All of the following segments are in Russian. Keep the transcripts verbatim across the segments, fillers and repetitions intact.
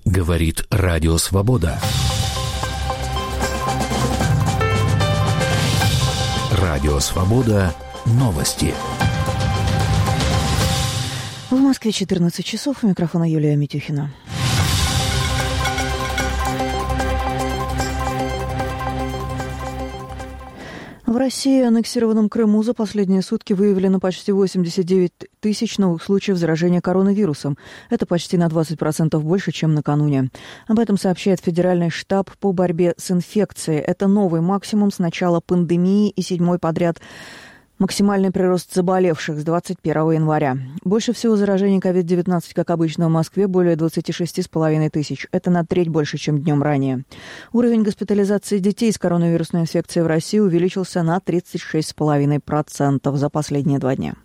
Говорит Радио Свобода. Радио Свобода. Новости. В Москве четырнадцать часов. У микрофона Юлия Митюхина. В России, аннексированном Крыму, за последние сутки выявлено почти восемьдесят девять тысяч новых случаев заражения коронавирусом. Это почти на двадцать процентов больше, чем накануне. Об этом сообщает Федеральный штаб по борьбе с инфекцией. Это новый максимум с начала пандемии и седьмой подряд максимальный прирост заболевших с двадцать первого января. Больше всего заражений ковид девятнадцать, как обычно, в Москве более двадцать шесть с половиной тысяч. Это на треть больше, чем днем ранее. Уровень госпитализации детей с коронавирусной инфекцией в России увеличился на тридцать шесть с половиной процентов за последние два дня.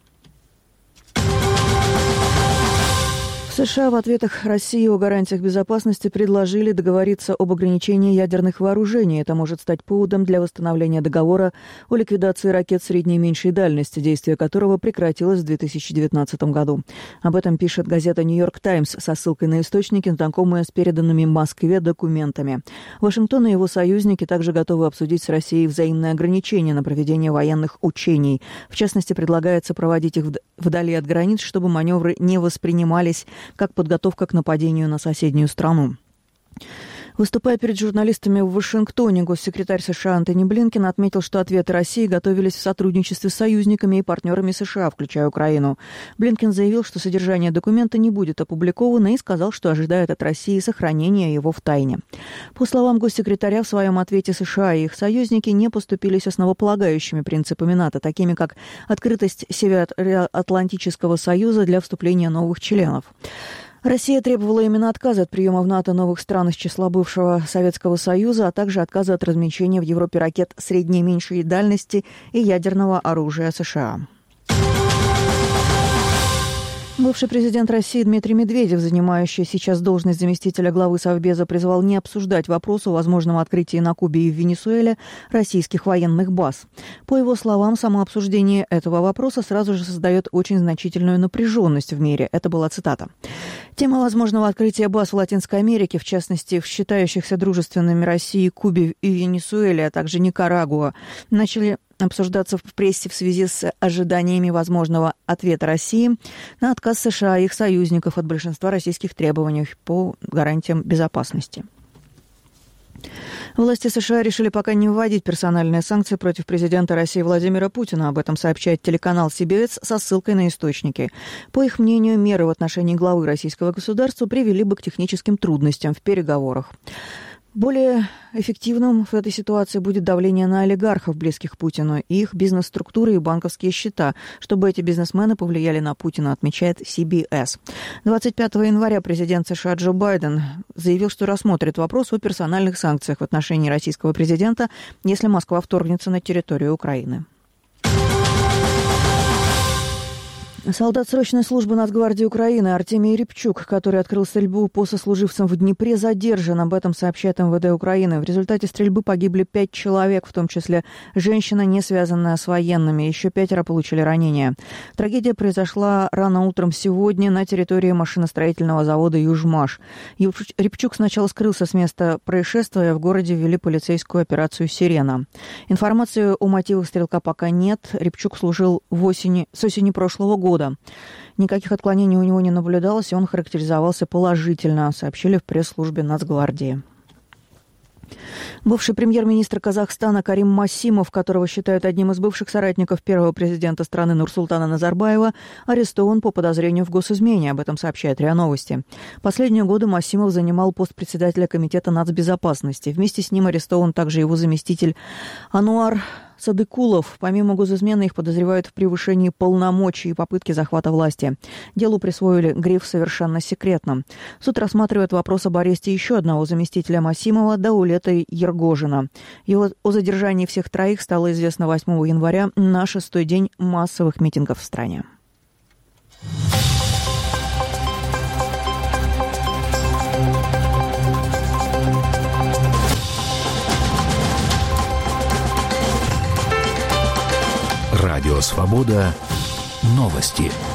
В США в ответах России о гарантиях безопасности предложили договориться об ограничении ядерных вооружений. Это может стать поводом для восстановления договора о ликвидации ракет средней и меньшей дальности, действие которого прекратилось в две тысячи девятнадцатом году. Об этом пишет газета «Нью-Йорк Таймс» со ссылкой на источники, знакомые с переданными Москве документами. Вашингтон и его союзники также готовы обсудить с Россией взаимные ограничения на проведение военных учений. В частности, предлагается проводить их вдали от границ, чтобы маневры не воспринимались как подготовка к нападению на соседнюю страну. Выступая перед журналистами в Вашингтоне, госсекретарь США Антони Блинкен отметил, что ответы России готовились в сотрудничестве с союзниками и партнерами США, включая Украину. Блинкен заявил, что содержание документа не будет опубликовано, и сказал, что ожидает от России сохранения его в тайне. По словам госсекретаря, в своем ответе США и их союзники не поступились основополагающими принципами НАТО, такими как открытость Североатлантического союза для вступления новых членов. Россия требовала именно отказа от приема в НАТО новых стран из числа бывшего Советского Союза, а также отказа от размещения в Европе ракет средней и меньшей дальности и ядерного оружия США. Бывший президент России Дмитрий Медведев, занимающий сейчас должность заместителя главы Совбеза, призвал не обсуждать вопрос о возможном открытии на Кубе и в Венесуэле российских военных баз. По его словам, само обсуждение этого вопроса сразу же создает очень значительную напряженность в мире. Это была цитата. Тема возможного открытия баз в Латинской Америке, в частности, в считающихся дружественными России Кубе и Венесуэле, а также Никарагуа, начали обсуждаться в прессе в связи с ожиданиями возможного ответа России на отказ США и их союзников от большинства российских требований по гарантиям безопасности. Власти США решили пока не вводить персональные санкции против президента России Владимира Путина. Об этом сообщает телеканал си би эс со ссылкой на источники. По их мнению, меры в отношении главы российского государства привели бы к техническим трудностям в переговорах. Более эффективным в этой ситуации будет давление на олигархов, близких Путину, и их бизнес-структуры и банковские счета, чтобы эти бизнесмены повлияли на Путина, отмечает си би эс. двадцать пятого января президент США Джо Байден заявил, что рассмотрит вопрос о персональных санкциях в отношении российского президента, если Москва вторгнется на территорию Украины. Солдат срочной службы Нацгвардии Украины Артемий Рябчук, который открыл стрельбу по сослуживцам в Днепре, задержан. Об этом сообщает эм вэ дэ Украины. В результате стрельбы погибли пять человек, в том числе женщина, не связанная с военными. Еще пятеро получили ранения. Трагедия произошла рано утром сегодня на территории машиностроительного завода «Южмаш». Рябчук сначала скрылся с места происшествия. В городе ввели полицейскую операцию «Сирена». Информации о мотивах стрелка пока нет. Рябчук служил в осени, с осени прошлого года. Никаких отклонений у него не наблюдалось, и он характеризовался положительно, сообщили в пресс-службе Нацгвардии. Бывший премьер-министр Казахстана Карим Масимов, которого считают одним из бывших соратников первого президента страны Нурсултана Назарбаева, арестован по подозрению в госизмене. Об этом сообщает РИА Новости. Последние годы Масимов занимал пост председателя Комитета нацбезопасности. Вместе с ним арестован также его заместитель Ануар Садыкулов. Помимо госизмены их подозревают в превышении полномочий и попытке захвата власти. Делу присвоили гриф «совершенно секретно». Суд рассматривает вопрос об аресте еще одного заместителя Масимова, Даулета Ергожина. Его о задержании всех троих стало известно восьмого января, на шестой день массовых митингов в стране. Радио «Свобода». Новости.